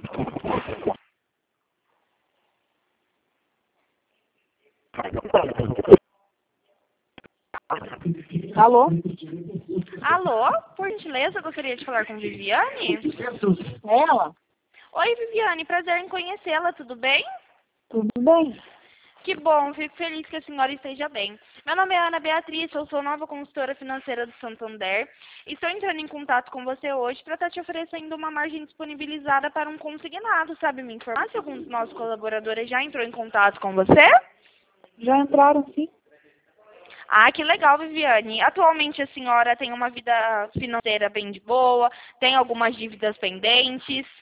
Alô? Alô, por gentileza, eu gostaria de falar com Viviane. Ela? Oi, Viviane, prazer em conhecê-la, tudo bem? Tudo bem? Que bom, fico feliz que a senhora esteja bem. Meu nome é Ana Beatriz, eu sou nova consultora financeira do Santander. Estou entrando em contato com você hoje para estar te oferecendo uma margem disponibilizada para um consignado. Sabe me informar se algum dos nossos colaboradores já entrou em contato com você? Já entraram, sim? Ah, que legal, Viviane. Atualmente a senhora tem uma vida financeira bem de boa, tem algumas dívidas pendentes?